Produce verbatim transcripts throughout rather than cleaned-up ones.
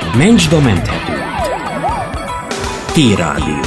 Mencsda menthető. T-Rádió.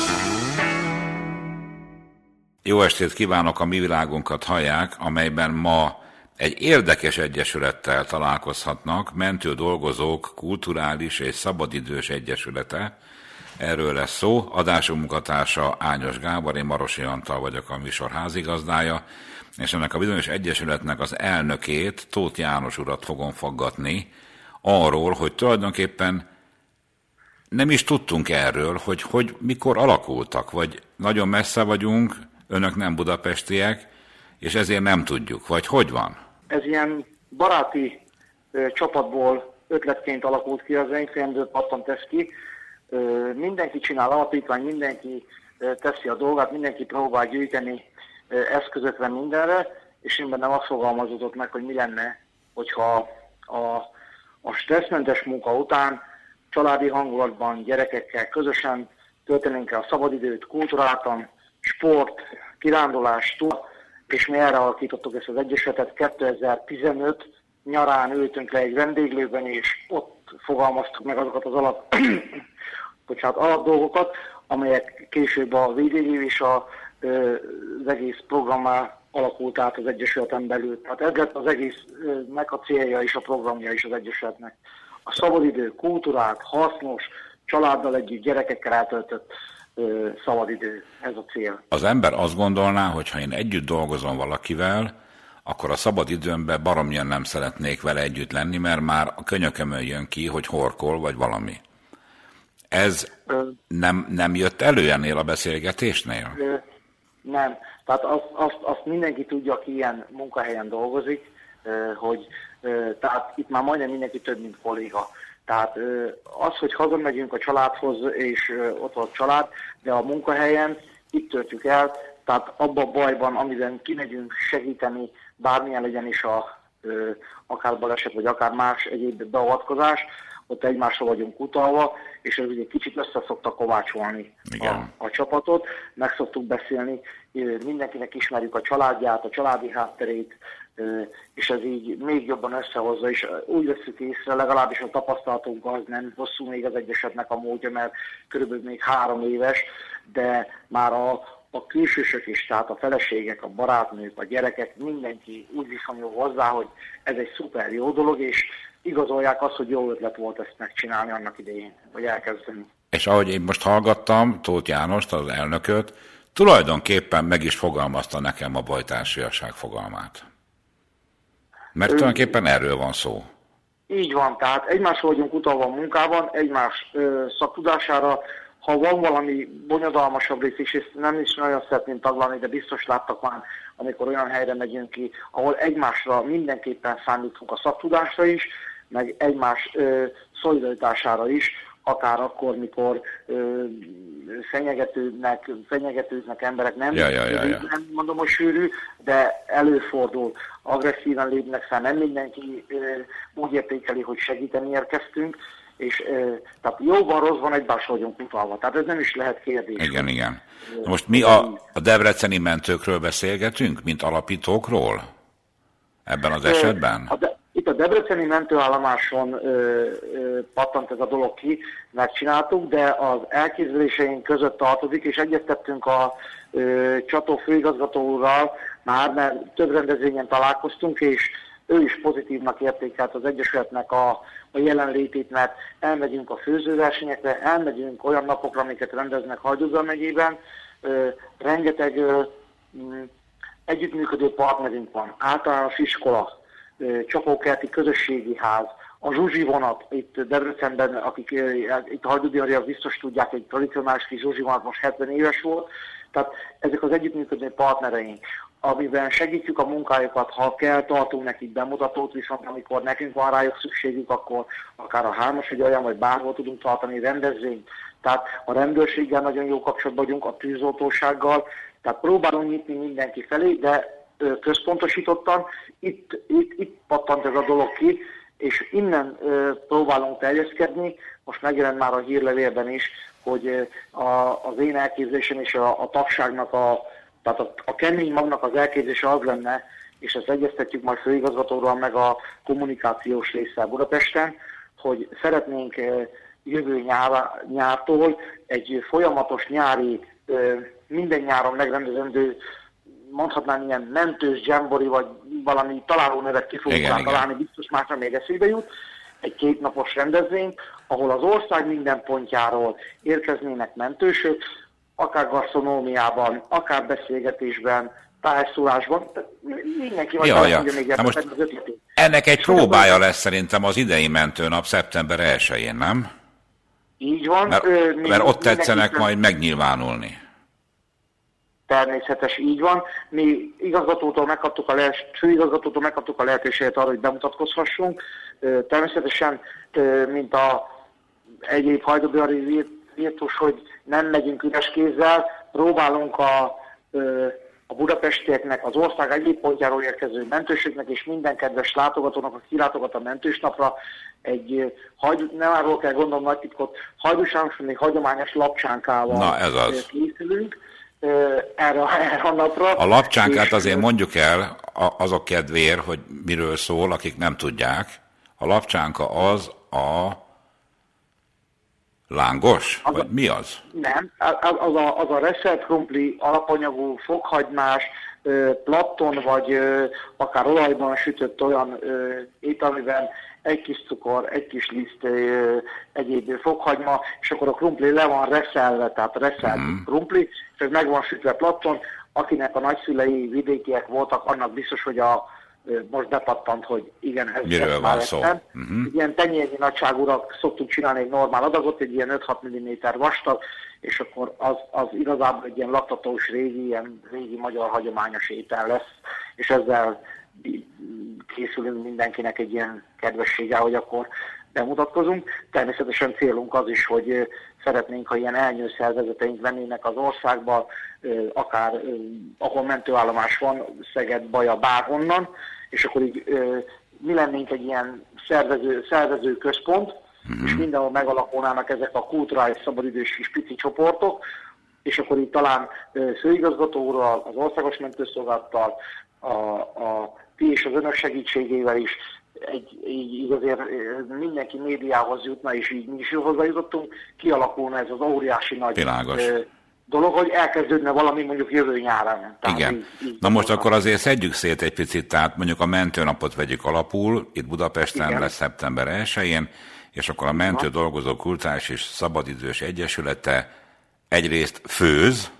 Jó estét kívánok, a Mi Világunkat hallják, amelyben ma egy érdekes egyesülettel találkozhatnak, Mentő Dolgozók Kulturális és Szabadidős Egyesülete. Erről lesz szó. Adásunk munkatársa Ányos Gábor, én Marosi Antal vagyok, a műsor házigazdája, és ennek a bizonyos egyesületnek az elnökét, Tóth János urat fogom faggatni arról, hogy tulajdonképpen nem is tudtunk erről, hogy, hogy mikor alakultak, vagy nagyon messze vagyunk, önök nem budapestiek, és ezért nem tudjuk, vagy hogy van? Ez ilyen baráti ö, csapatból ötletként alakult ki, az enyfélemből pattant ez ki. Ö, mindenki csinál alapítvány, mindenki ö, teszi a dolgát, mindenki próbál gyűjteni ö, eszközökre, mindenre, és én bennem azt fogalmazódott meg, hogy mi lenne, hogyha a, a stresszmentes munka után családi hangulatban, gyerekekkel közösen töltenénk el a szabadidőt, kulturáltan, sport, kirándulás, túl, és mi erre alakítottuk ezt az egyesületet. kétezer-tizenöt nyarán ültünk le egy vendéglőben, és ott fogalmaztuk meg azokat az alap, bocsánat, alapdolgokat, amelyek később a vé dé gé és a, az egész programmá alakult át az egyesületen belül. Tehát ez lett az egésznek a célja és a programja is az egyesületnek. A szabadidő, kultúrát, hasznos, családdal együtt, gyerekekkel eltöltött szabadidő, ez a cél. Az ember azt gondolná, hogy ha én együtt dolgozom valakivel, akkor a szabadidőmben baromilyen nem szeretnék vele együtt lenni, mert már a könyökömön jön ki, hogy horkol, vagy valami. Ez Ö, nem, nem jött elő ennél a beszélgetésnél? Ö, nem. Tehát azt, azt, azt mindenki tudja, aki ilyen munkahelyen dolgozik, hogy tehát itt már majdnem mindenki több, mint kolléga. Tehát az, hogy hazamegyünk a családhoz, és ott van a család, de a munkahelyen itt töltjük el, tehát abban a bajban, amiben kimegyünk segíteni, bármilyen legyen is a, akár baleset, vagy akár más egyéb beavatkozás, ott egymásra vagyunk utalva, és ez ugye kicsit össze szokta kovácsolni a, a csapatot, meg szoktuk beszélni, mindenkinek ismerjük a családját, a családi hátterét, és ez így még jobban összehozza, és úgy veszük észre, legalábbis a tapasztalatunk az nem hosszú még az egyesetnek a módja, mert körülbelül még három éves, de már a, a külsősök is, tehát a feleségek, a barátnők, a gyerekek, mindenki úgy viszonyul hozzá, hogy ez egy szuper jó dolog, és igazolják azt, hogy jó ötlet volt ezt megcsinálni annak idején, vagy elkezdeni. És ahogy én most hallgattam Tóth Jánost, az elnököt, tulajdonképpen meg is fogalmazta nekem a bajtársiasság fogalmát. Mert tulajdonképpen erről van szó. Így van, tehát egymásra vagyunk utalva a munkában, egymás ö, szaktudására. Ha van valami bonyodalmasabb rész is, és nem is nagyon szeretném taglalni, de biztos láttak már, amikor olyan helyre megyünk ki, ahol egymásra mindenképpen számítunk a szaktudásra is, meg egymás ö, szolidaritására is, akár akkor, mikor ö, fenyegetőnek, fenyegetőznek emberek, nem, ja, ja, ja, ja. nem mondom, hogy sűrű, de előfordul, agresszíven lépnek fel, nem mindenki ö, úgy értékeli, hogy segíteni érkeztünk, és ö, tehát jóban, rosszban egymásra vagyunk utalva, tehát ez nem is lehet kérdés. Igen, igen. Most mi a, a debreceni mentőkről beszélgetünk, mint alapítókról ebben az esetben? A de, itt a debreceni mentőállomáson ö, ö, pattant ez a dolog ki, megcsináltuk, de az elképzeléseink között tartozik, és egyeztettünk a ö, csató főigazgató úrral már, mert több rendezvényen találkoztunk, és ő is pozitívnak értékelt az egyesületnek a, a jelenlétét, mert elmegyünk a főzőversenyekre, elmegyünk olyan napokra, amiket rendeznek Hajdúsvár megyében, ö, rengeteg ö, m, együttműködő partnerünk van, általános iskola, Csapókerti közösségi ház, a Zsuzsi vonat, itt Debrecenben, akik itt a hajdúdiak biztos tudják, egy tradicionális kis Zsuzsi vonat most hetven éves volt, tehát ezek az együttműködő partnereink, amiben segítjük a munkájukat, ha kell, tartunk nekik bemutatót, viszont amikor nekünk van rájuk szükségük, akkor akár a hármas vagy olyan, vagy bárhol tudunk tartani rendezvényt. Tehát a rendőrséggel nagyon jó kapcsolatban vagyunk, a tűzoltósággal, tehát próbálunk nyitni mindenki felé, de központosítottan, itt, itt, itt pattant ez a dolog ki, és innen ö, próbálunk terjeszkedni, most megjelent már a hírlevélben is, hogy a, az én elképzelésem és a, a tagságnak, a, tehát a, a kemény magnak az elképzelése az lenne, és ezt egyeztetjük majd főigazgatóról meg a kommunikációs résszel Budapesten, hogy szeretnénk jövő nyár, nyártól egy folyamatos nyári, minden nyáron megrendezendő, mondhatnám ilyen mentős dzsembori, vagy valami találó nevet ki fogunk találni, biztos másra még eszébe jut, egy kétnapos rendezvény, ahol az ország minden pontjáról érkeznének mentősök, akár gasztronómiában, akár beszélgetésben, tájszólásban, mindenki vagy ja, ja. még most az ötletét. Ennek egy próbája lesz szerintem az idei mentőnap szeptember elsején, nem? Így van. Mert, ö, mert ott tetszenek majd megnyilvánulni. Természetes, így van. Mi igazgatótól megkaptuk a, lehet, főigazgatótól megkaptuk a lehetőséget arra, hogy bemutatkozhassunk. Természetesen, mint a egyéb hajdubihari virtus, hogy nem megyünk üres kézzel, próbálunk a, a budapestieknek, az ország egyéb pontjáról érkező mentőségnek és minden kedves látogatónak, aki kilátogat a mentősnapra, egy, nem arról kell gondolom nagy titkot, hajdúságos, még hagyományos lapcsánkával Na, ez az. készülünk. Erre, erre a napra. A lapcsánkát azért mondjuk el azok kedvéért, hogy miről szól, akik nem tudják. A lapcsánka az a lángos? Az vagy a, mi az? Nem, az, az a, az a reszelt krumpli, alapanyagú, fokhagymás, platton vagy akár olajban sütött olyan étel, amiben egy kis cukor, egy kis liszt, egyéb fokhagyma, és akkor a krumpli le van reszelve, tehát reszelt mm. krumpli, és ez meg van sütve platton. Akinek a nagyszülei vidékiek voltak, annak biztos, hogy a, most bepattant, hogy igen, ez, miről van szó. Mm-hmm. Ilyen tenyérnyi nagyságúra szoktunk csinálni egy normál adagot, egy ilyen öt-hat milliméter vastag, és akkor az, az igazából egy ilyen laktatós régi, ilyen régi magyar hagyományos étel lesz, és ezzel készülünk mindenkinek egy ilyen kedvessége, hogy akkor bemutatkozunk. Természetesen célunk az is, hogy szeretnénk, ha ilyen elnyő szervezeteink lennének az országban, akár ahol mentőállomás van, Szeged, Baja, bárhonnan, és akkor így mi lennénk egy ilyen szervező, szervező központ, mm-hmm. és mindenhol megalakulnának ezek a kulturális szabadidős kis pici csoportok, és akkor így talán főigazgatóról, az országos mentőszolgálattal, a, a ti és az önök segítségével is egy, így azért mindenki médiához jutna, és így mi is hozzájutottunk, kialakulna ez az óriási nagy Világos. dolog, hogy elkezdődne valami mondjuk jövő nyáron. Igen. Így, így Na most akkor azért szedjük szét egy picit, tehát mondjuk a mentőnapot vegyük alapul, itt Budapesten Igen. lesz szeptember elsején, és akkor a Mentő Aha. Dolgozó Kulturális és Szabadidős Egyesülete egyrészt főz.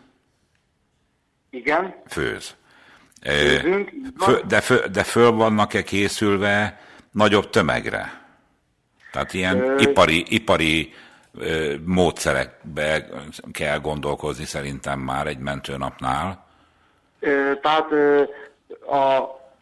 Igen. Főz. Főzünk, Fő, de, fő, de föl vannak-e készülve nagyobb tömegre? Tehát ilyen Ö... ipari, ipari ö, módszerekbe kell gondolkozni szerintem már egy mentőnapnál. Ö, tehát ö, a,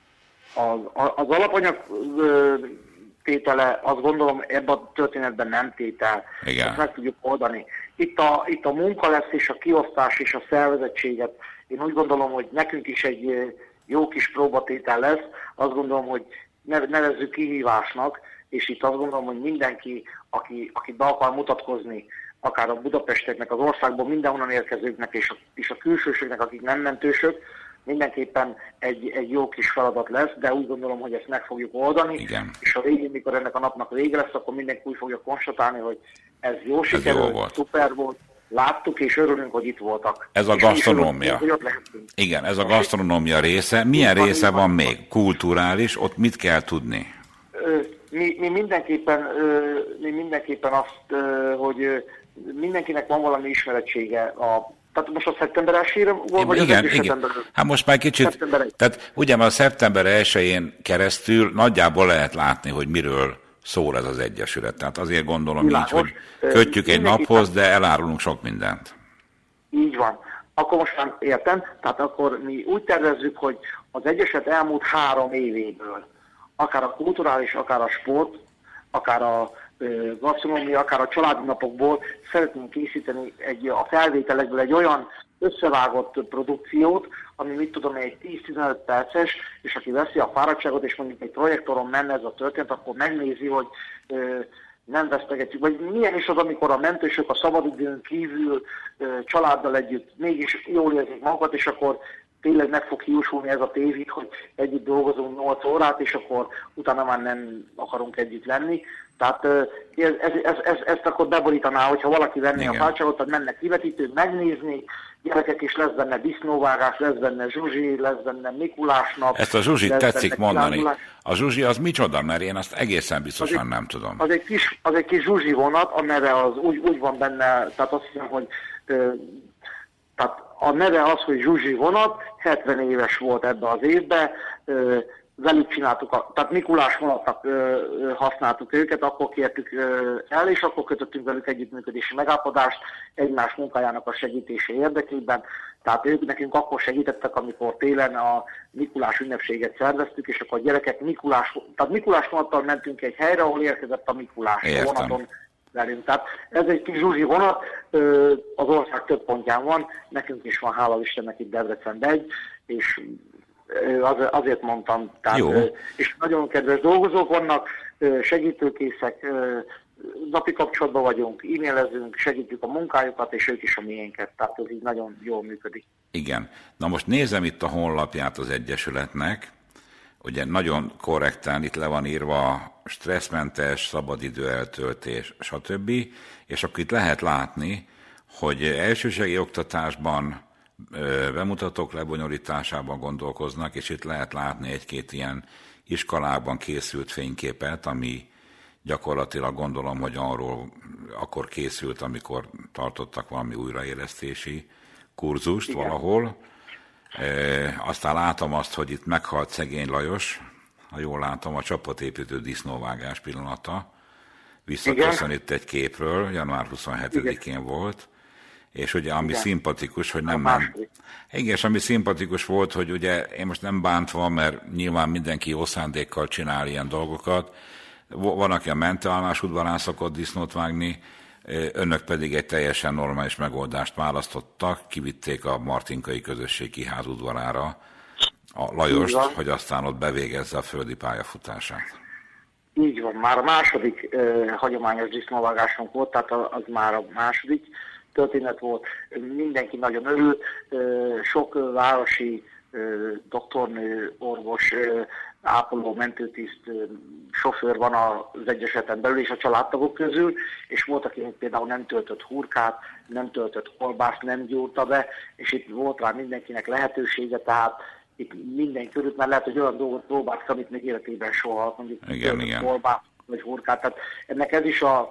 a, az alapanyag ö, tétele, azt gondolom ebben a történetben nem tétel. Igen. Ezt meg tudjuk oldani. Itt a, itt a munka lesz, és a kiosztás, és a szervezettséget. Én úgy gondolom, hogy nekünk is egy jó kis próbatétel lesz. Azt gondolom, hogy nevezzük kihívásnak, és itt azt gondolom, hogy mindenki, aki, aki be akar mutatkozni, akár a budapestieknek, az országból mindenhonnan érkezőknek, és a, és a külsősöknek, akik nem mentősök, mindenképpen egy, egy jó kis feladat lesz, de úgy gondolom, hogy ezt meg fogjuk oldani. Igen. És a végén, mikor ennek a napnak vége lesz, akkor mindenki úgy fogja konstatálni, hogy ez jó sikerült, szuper volt. Láttuk és örülünk, hogy itt voltak. Ez a és gasztronómia. Örülünk, Igen, ez a gasztronómia része. Milyen része van még? Kulturális, ott mit kell tudni? Mi, mi, mindenképpen, mi mindenképpen azt, hogy mindenkinek van valami ismerettsége. A, tehát most a szeptember elsejére volt, vagy igen, az igen. Hát most már kicsit, tehát ugye már a szeptember elsején keresztül nagyjából lehet látni, hogy miről szól ez az egyesület. Tehát azért gondolom Világos. így, hogy kötjük egy naphoz, de elárulunk sok mindent. Így van. Akkor most már értem. Tehát akkor mi úgy tervezzük, hogy az egyesület elmúlt három évéből, akár a kulturális, akár a sport, akár a gasztronómia, akár a családi napokból szeretnénk készíteni egy, a felvételekből egy olyan összevágott produkciót, ami mit tudom, egy tíz-tizenöt perces, és aki veszi a fáradtságot, és mondjuk egy projektoron menne ez a történet, akkor megnézi, hogy ö, nem vesztegetjük, vagy milyen is az, amikor a mentősök a szabadidőn kívül ö, családdal együtt mégis jól érzik magukat, és akkor tényleg meg fog kiúsulni ez a tévét, hogy együtt dolgozunk nyolc órát, és akkor utána már nem akarunk együtt lenni. Tehát ez, ez, ez, ez, ezt akkor beborítaná, hogyha valaki venné Igen. a fájdalmat, tehát mennek kivetítők, megnézni, gyerekek is, lesz benne disznóvágás, lesz benne zsuzsi, lesz benne Mikulás nap. Ezt a zsuzsit tetszik mondani. Kilándulás. A zsuzsi az micsoda, mert én azt egészen biztosan egy, nem tudom. Az egy kis, az egy kis zsuzsi vonat, a neve az úgy, úgy van benne, tehát azt hiszem, hogy ö, tehát a neve az, hogy zsuzsi vonat, hetven éves volt ebbe az évben, ö, velük csináltuk, a, tehát Mikulás vonatnak ö, ö, használtuk őket, akkor kértük ö, el, és akkor kötöttünk velük együttműködési megállapodást egymás munkájának a segítése érdekében. Tehát ők nekünk akkor segítettek, amikor télen a Mikulás ünnepséget szerveztük, és akkor a gyerekek Mikulás, tehát Mikulás vonattal mentünk egy helyre, ahol érkezett a Mikulás Értem. vonaton velünk. Tehát ez egy kis zsuzsi vonat, ö, az ország több pontján van, nekünk is van, hála Istennek itt Debrecenben egy, és Az, azért mondtam, tehát, és nagyon kedves dolgozók vannak, segítőkészek, napi kapcsolatban vagyunk, e-mailezünk, segítjük a munkájukat, és ők is a miénket, tehát ez így nagyon jól működik. Igen. Na most nézem itt a honlapját az Egyesületnek, ugye nagyon korrekten itt le van írva stresszmentes, szabadidő eltöltés, stb. És akkor itt lehet látni, hogy elsőségi oktatásban bemutatók lebonyolításában gondolkoznak, és itt lehet látni egy-két ilyen iskolában készült fényképet, ami gyakorlatilag gondolom, hogy arról akkor készült, amikor tartottak valami újraélesztési kurzust Igen. valahol. E, aztán látom azt, hogy itt meghalt szegény Lajos, ha jól látom, a csapatépítő disznóvágás pillanata. Visszaköszön itt egy képről, január huszonhetedikén Igen. volt. És ugye, ami Igen. szimpatikus, hogy nem ment. Igen, és ami szimpatikus volt, hogy ugye én most nem bántva, mert nyilván mindenki jó szándékkal csinál ilyen dolgokat. Van, aki a mentőállomás udvarán szokott disznót vágni, önök pedig egy teljesen normális megoldást választottak, kivitték a Martinkai Közösségi Ház udvarára a Lajost, hogy aztán ott bevégezze a földi pályafutását. Így van, már a második eh, hagyományos disznóvágásunk volt, tehát az már a második történet volt, mindenki nagyon örül, sok városi doktornő, orvos, ápoló, mentőtiszt, sofőr van az Egyesületen belül és a családtagok közül, és volt, aki például nem töltött hurkát, nem töltött kolbászt, nem gyúrta be, és itt volt rá mindenkinek lehetősége, tehát itt minden körül, mert lehet, hogy olyan dolgot próbálsz, amit még életében soha, mondjuk igen, igen. kolbászt, vagy hurkát, tehát ennek ez is a,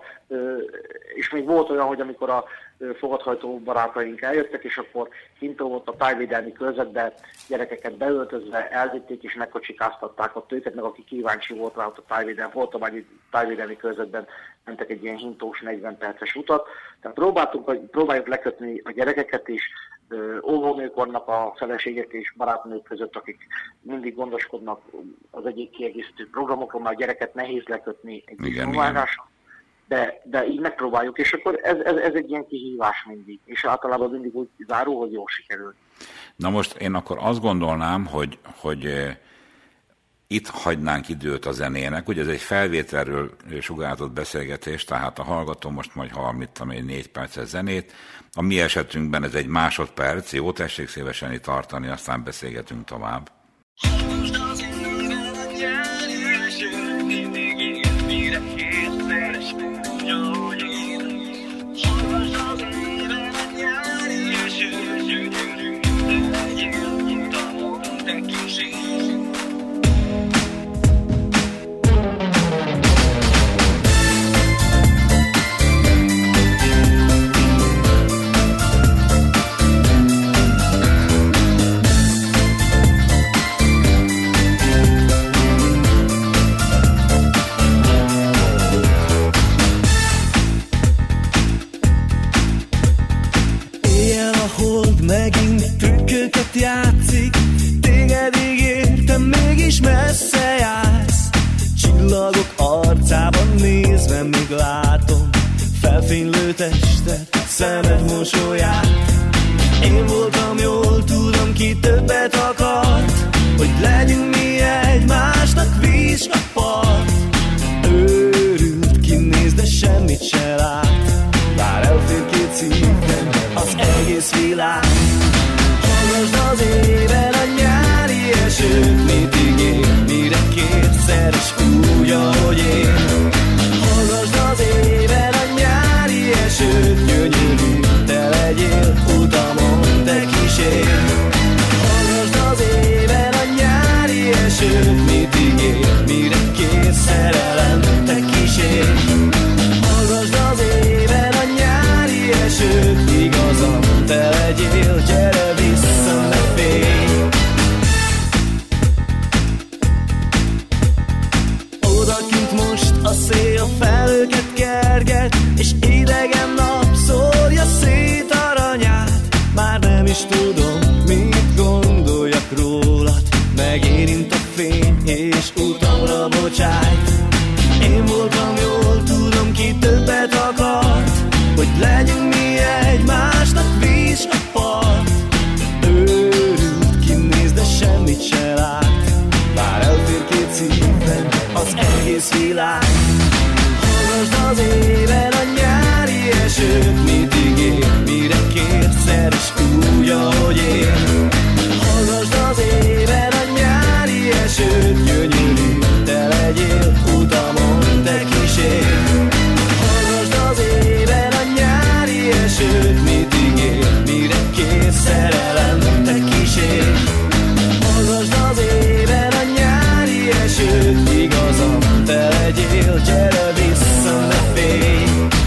és még volt olyan, hogy amikor a fogadhajtó barátaink eljöttek, és akkor kint volt a tájvédelmi körzetbe, gyerekeket beöltözve elvitték, és megkocsikáztatták ott őket, meg aki kíváncsi volt rá, ott a tájvédelmi, voltam egy tájvédelmi körzetben, mentek egy ilyen hintós negyven perces utat, tehát próbáltunk, próbáljuk lekötni a gyerekeket is, óvónők vannak a feleségek és barátnők között, akik mindig gondoskodnak az egyik kiegészítő programokról, mert a gyereket nehéz lekötni egy disznóvágáson, de, de így megpróbáljuk, és akkor ez, ez, ez egy ilyen kihívás mindig, és általában mindig úgy zárul, hogy jól sikerül. Na most én akkor azt gondolnám, hogy, hogy itt hagynánk időt a zenének, ugye ez egy felvételről sugárzott beszélgetés, tehát a hallgató most majd hall, mit tudom én, négy perces zenét. A mi esetünkben ez egy másodperc, jó, tessék szívesen itt tartani, aztán beszélgetünk tovább. Megint trükköket játszik, téged ígértem, mégis messze jársz. Csillagok arcában nézve még látom felfénylő testet, szemed mosolyát. Én voltam, jól tudom, ki többet akart, hogy legyünk mi egymásnak víz a part. Őrült, kinéz, de semmit se lát, bár elfér két szívben az egész világ. Hallgasd az évet, Hallgasd az éven a nyári esőt, igazam, te legyél, gyere vissza, ne félj. Odakint most a szél felőket kerget, és idegen nap szórja szét aranyát. Már nem is tudom, mit gondoljak rólad, megérint a fény, és utamra bocsájt. Én voltam, jól tudom, ki többet akart, hogy legyünk mi egymásnak víz a part. Őrült, kinéz, de semmit se lát, bár elfér két szívben az egész világ. Hallgasd az éven a nyári esőt, mit ígér, mire kér, szeress úgy, ahogy ér. Hallgasd az éven a nyári esőt, gyönyörű, te legyél, utamon te kísér. Hallgasd az éven a nyári esőt, mit ígér, mire kér, szerelem, te kísér. Hallgasd az éven a nyári esőt, igazam, te legyél, gyere vissza, ne félj.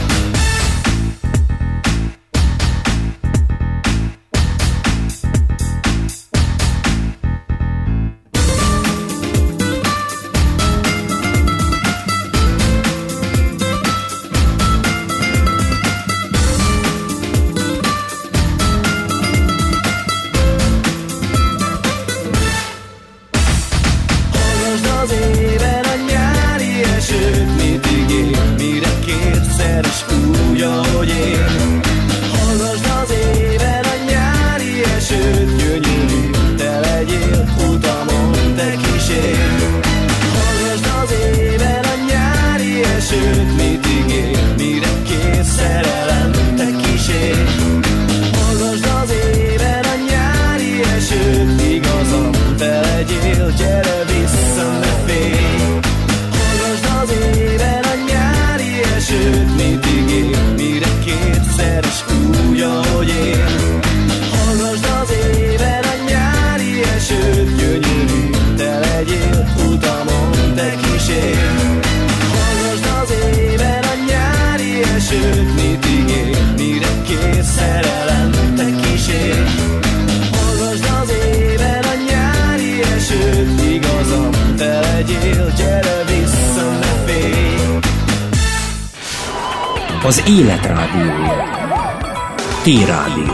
Az Élet Rádiója. T-Rádió.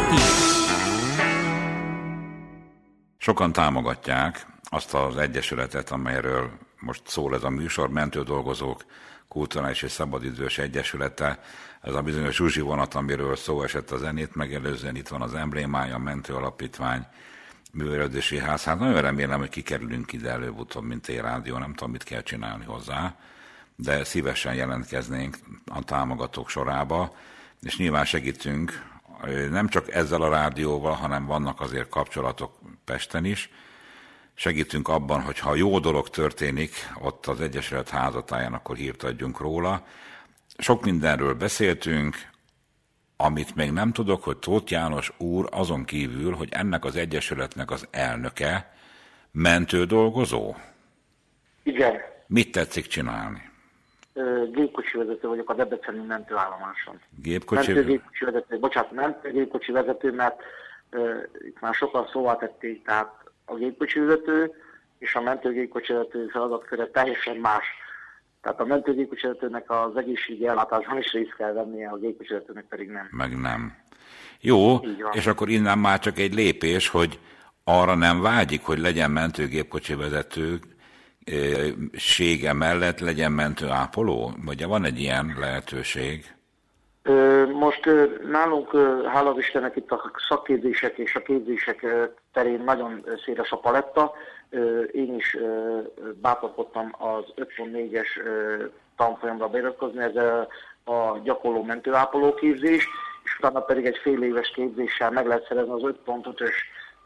Sokan támogatják azt az egyesületet, amelyről most szól ez a műsor, Mentődolgozók Kulturális és Szabadidős Egyesülete. Ez a bizonyos Zsuzsi vonat, amiről szó esett a zenét megelőzően, itt van az emblémája, a Mentő Alapítvány, Művelődési Ház. Hát nagyon remélem, hogy kikerülünk ide előbb-utóbb, mint T-Rádió, nem tudom, mit kell csinálni hozzá, de szívesen jelentkeznénk a támogatók sorába, és nyilván segítünk, nem csak ezzel a rádióval, hanem vannak azért kapcsolatok Pesten is. Segítünk abban, hogy ha jó dolog történik ott az Egyesület házatáján, akkor hírt adjunk róla. Sok mindenről beszéltünk, amit még nem tudok, hogy Tóth János úr azon kívül, hogy ennek az egyesületnek az elnöke, mentődolgozó. Igen. Mit tetszik csinálni? Gépkocsi vezető vagyok a debreceni mentőállomáson. Gépkocsi? Mentőgépkocsi vezető, bocsánat, mentőgépkocsi vezető, mert uh, itt már sokan szóval tették, tehát a gépkocsi vezető és a mentőgépkocsi vezető feladatköre teljesen más. Tehát a mentőgépkocsi vezetőnek az egészségi ellátásban is részt kell vennie, a gépkocsi vezetőnek pedig nem. Meg nem. Jó, és akkor innen már csak egy lépés, hogy arra nem vágyik, hogy legyen mentőgépkocsi vezető, sége mellett legyen mentőápoló? Vagy van egy ilyen lehetőség? Most nálunk, hála az Istennek, itt a szakképzések és a képzések terén nagyon széles a paletta. Én is bátorkodtam az öt pont négyes tanfolyamra beiratkozni, ez a gyakorló mentőápoló képzés, és utána pedig egy fél éves képzéssel meg lehet szerezni az öt pont ötös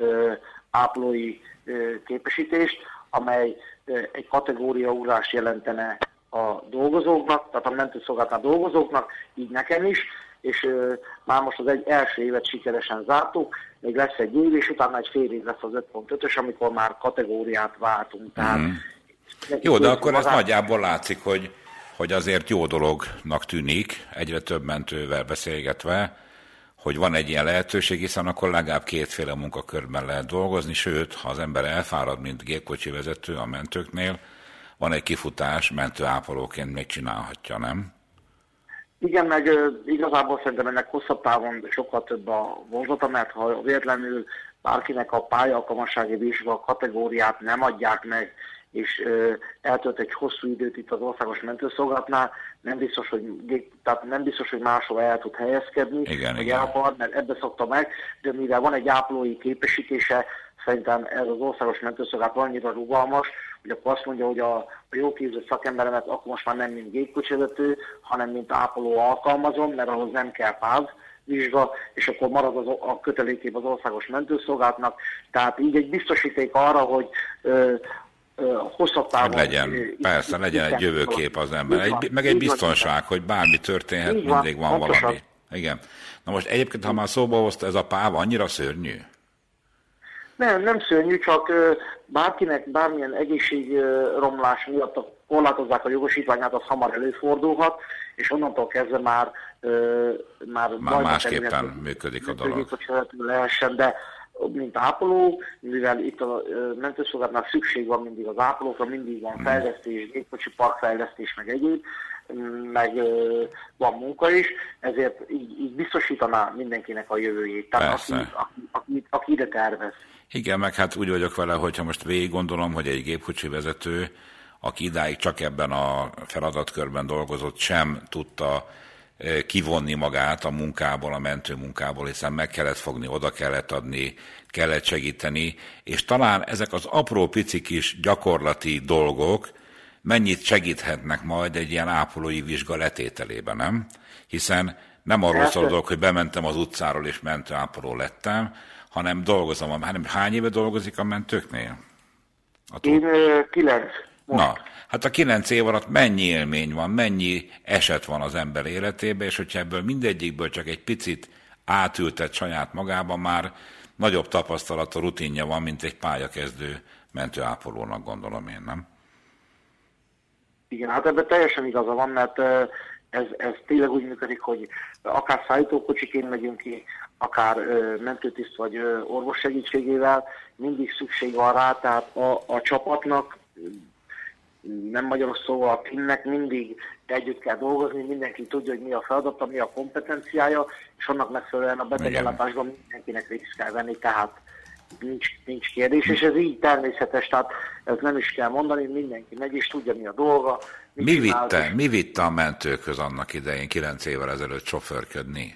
ápolói képesítést, amely egy kategóriaugrást jelentene a dolgozóknak, tehát a mentőszolgálatnál dolgozóknak, így nekem is, és uh, már most az egy első évet sikeresen zártuk, még lesz egy év, és utána egy fél év lesz az öt pont ötös, amikor már kategóriát váltunk. Tehát mm. Jó, de akkor ez nagyjából látszik, hogy, hogy azért jó dolognak tűnik, egyre több mentővel beszélgetve, hogy van egy ilyen lehetőség, hiszen akkor legalább kétféle munkakörben lehet dolgozni, sőt, ha az ember elfárad, mint gépkocsi vezető a mentőknél, van egy kifutás, mentőápolóként még csinálhatja, nem? Igen, meg uh, igazából szerintem ennek hosszabb távon sokkal több a vonzata, mert ha véletlenül bárkinek a pályaalkalmassági vizsga kategóriát nem adják meg, és uh, eltölt egy hosszú időt itt az országos mentőszolgálatnál, nem biztos, hogy, tehát nem biztos, hogy máshol el tud helyezkedni, igen, vagy igen. elakar, mert ebbe szokta meg, de mivel van egy ápolói képesítése, szerintem ez az országos mentőszolgálat annyira rugalmas, hogy akkor azt mondja, hogy a, a jó képzett szakemberemet akkor most már nem mint gépkocsivezető, hanem mint ápoló alkalmazom, mert ahhoz nem kell páz vizsga, és akkor marad az, a kötelékép az országos mentőszolgálatnak. Tehát így egy biztosíték arra, hogy ö, ö, hosszabb távon... Legyen, ö, persze, itt, legyen itt egy jövőkép az ember, egy, meg egy biztonság, hogy bármi történhet, így mindig van, van valami. Igen. Na most egyébként, ha már szóba hozta, ez a páv annyira szörnyű? Nem, nem szörnyű, csak uh, bárkinek bármilyen egészségromlás miatt korlátozzák a jogosítványát, az hamar előfordulhat, és onnantól kezdve már... Uh, már, már másképpen működik a dolog. Hogy lehessen, de mint ápoló, mivel itt a uh, mentőszolgálatnál szükség van mindig az ápolókra, mindig van fejlesztés, gépkocsi parkfejlesztés, meg egyéb, meg uh, van munka is, ezért így, így biztosítaná mindenkinek a jövőjét. Tehát aki, aki, aki, aki ide tervez. Igen, meg hát úgy vagyok vele, hogyha most végig gondolom, hogy egy gépkocsi vezető, aki idáig csak ebben a feladatkörben dolgozott, sem tudta kivonni magát a munkából, a mentő munkából, hiszen meg kellett fogni, oda kellett adni, kellett segíteni, és talán ezek az apró pici kis gyakorlati dolgok mennyit segíthetnek majd egy ilyen ápolói vizsga letételében, nem? Hiszen nem arról szól a dolog, hogy bementem az utcáról és mentőápoló lettem, hanem dolgozom. Hány éve dolgozik a mentőknél? A Én kilenc. Most. Na, hát a kilenc év alatt mennyi élmény van, mennyi eset van az ember életében, és hogyha ebből mindegyikből csak egy picit átültet saját magában, már nagyobb tapasztalata, rutinja van, mint egy pályakezdő mentőápolónak, gondolom én, nem? Igen, hát ebben teljesen igaza van, mert ez, ez tényleg úgy működik, hogy akár szállítókocsiként megyünk ki, akár ö, mentőtiszt vagy ö, orvos segítségével, mindig szükség van rá, tehát a, a csapatnak, nem magyaros szóval a teamnek mindig együtt kell dolgozni, mindenki tudja, hogy mi a feladata, mi a kompetenciája, és annak megfelelően a betegellátásban mindenkinek részt kell venni, tehát nincs, nincs kérdés, és ez így természetes, tehát ez nem is kell mondani, mindenki megy és tudja, mi a dolga. Mi vitte, mi vitte a mentőkhöz annak idején, kilenc évvel ezelőtt sofőrködni?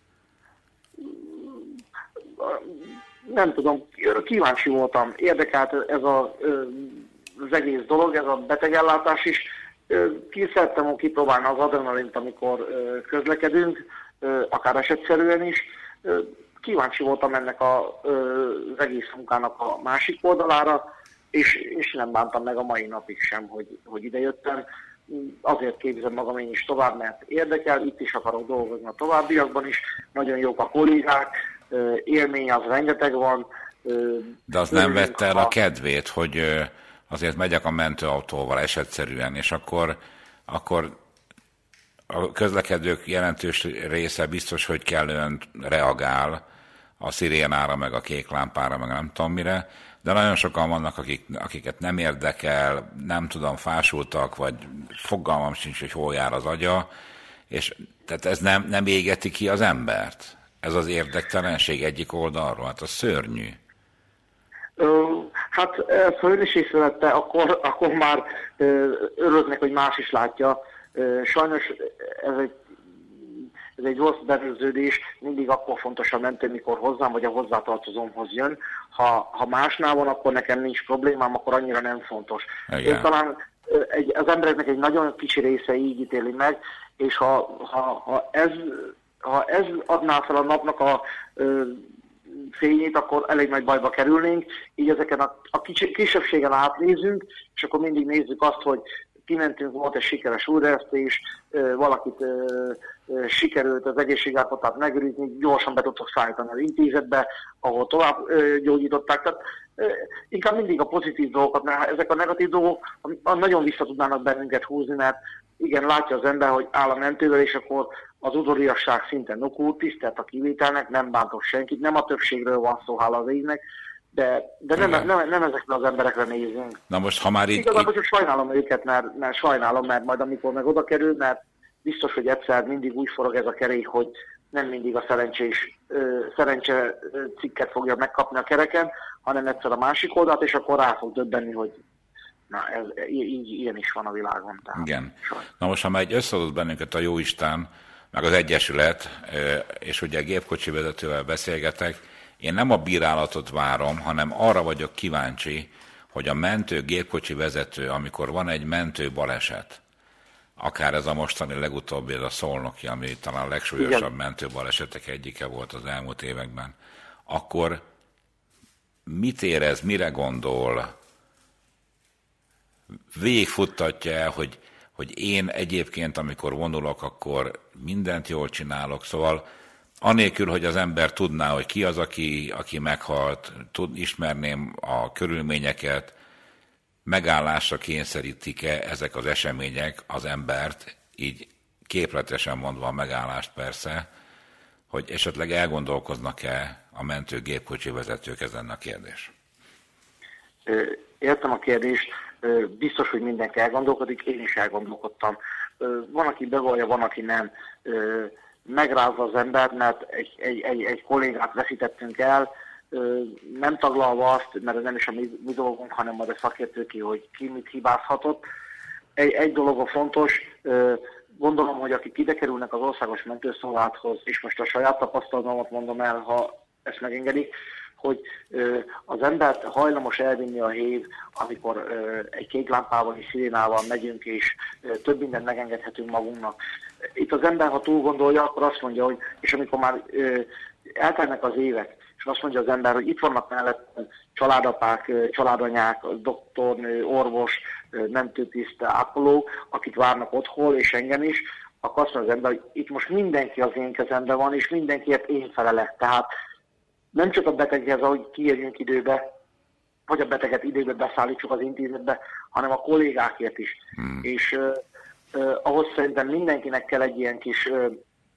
Nem tudom, kíváncsi voltam, érdekelt ez a, az egész dolog, ez a betegellátás is. Ki szerettem volna kipróbálni az adrenalint, amikor közlekedünk, akár esetszerűen is. Kíváncsi voltam ennek a, az egész munkának a másik oldalára, és, és nem bántam meg a mai napig sem, hogy, hogy idejöttem. Azért képzem magam én is tovább, mert érdekel, itt is akarok dolgozni a továbbiakban is. Nagyon jók a kollégák, élmény az rengeteg van. De az nem vette el a kedvét, hogy azért megyek a mentőautóval esetszerűen, és akkor, akkor a közlekedők jelentős része biztos, hogy kellően reagál a szirénára, meg a kék lámpára, meg nem tudom mire, de nagyon sokan vannak, akik, akiket nem érdekel, nem tudom, fásultak, vagy fogalmam sincs, hogy hol jár az agya, és tehát ez nem, nem égeti ki az embert. Ez az érdektelenség egyik oldalról, hát az szörnyű. Hát ha ön is észrevette, akkor, akkor már örülnek, hogy más is látja. Sajnos ez egy, ez egy rossz berögződés, mindig akkor fontos a mentő, mikor hozzám vagy a hozzátartozómhoz jön. Ha, ha másnál van, akkor nekem nincs problémám, akkor annyira nem fontos. Én talán egy, az embereknek egy nagyon kicsi része így ítéli meg, és ha, ha, ha, ez, ha ez adná fel a napnak a ö, fényét, akkor elég nagy bajba kerülnénk. Így ezeken a, a kis, kisebbségen átnézünk, és akkor mindig nézzük azt, hogy kimentünk, volt egy sikeres újraesztés, valakit sikerült az egészségállapotát megőrizni, gyorsan be tudtok szállítani az intézetbe, ahol tovább gyógyították. Tehát inkább mindig a pozitív dolgokat, mert ezek a negatív dolgok nagyon vissza tudnának bennünket húzni, mert igen, látja az ember, hogy áll a mentővel, és akkor az udvariasság szinten nukul, tisztelt a kivételnek, nem bántok senkit, nem a többségről van szó, hála az égnek, de, de nem, nem, nem ezekre az emberekre nézünk. Na most, ha már így... Igazából csak sajnálom őket, mert, mert sajnálom, mert majd amikor meg oda kerül, mert biztos, hogy egyszer mindig úgy forog ez a kerék, hogy nem mindig a szerencsés, ö, szerencse cikket fogja megkapni a kereken, hanem egyszer a másik oldalt, és akkor rá fog döbbenni, hogy na, ez, így, ilyen is van a világon. Tehát igen. Sajnos. Na most, ha már egy összeadott bennünket a Jóisten, meg az Egyesület, és ugye a gépkocsi vezetővel beszélgetek, én nem a bírálatot várom, hanem arra vagyok kíváncsi, hogy a mentő gépkocsi vezető, amikor van egy mentő baleset, akár ez a mostani legutóbbi, ez a szolnoki, ami talán a legsúlyosabb igen. mentőbalesetek egyike volt az elmúlt években, akkor mit érez, mire gondol, végigfuttatja el, hogy, hogy én egyébként, amikor vonulok, akkor mindent jól csinálok, szóval anélkül, hogy az ember tudná, hogy ki az, aki, aki meghalt, tud, ismerném a körülményeket, megállásra kényszerítik-e ezek az események az embert, így képletesen mondva a megállást persze, hogy esetleg elgondolkoznak-e a mentőgépkocsi vezetők ezen a kérdés? Értem a kérdést, biztos, hogy mindenki elgondolkodik, én is elgondolkodtam. Van, aki bevallja, van, aki nem. Megrázza az embert, mert egy, egy, egy, egy kollégát veszítettünk el, nem taglalva azt, mert ez nem is a mi, mi dolgunk, hanem majd a szakértőké, hogy ki mit hibázhatott. Egy, egy dolog a fontos, gondolom, hogy akik ide kerülnek az országos mentőszolgálathoz, és most a saját tapasztalatomat mondom el, ha ezt megengedik, hogy az embert hajlamos elvinni a hév, amikor egy kék lámpával és szirénával megyünk, és több mindent megengedhetünk magunknak. Itt az ember, ha túl gondolja, akkor azt mondja, hogy, és amikor már eltelnek az évek, és azt mondja az ember, hogy itt vannak mellett családapák, családanyák, doktornő, orvos, mentőtiszt, ápoló, akik várnak otthon, és engem is, akkor azt mondja az ember, hogy itt most mindenki az én kezemben van, és mindenkiért én felelek. Tehát nem csak a beteghez, ahogy kiérjünk időbe, vagy a beteget időbe beszállítsuk az intézetbe, hanem a kollégákért is. Hmm. És uh, uh, ahhoz szerintem mindenkinek kell egy ilyen kis uh,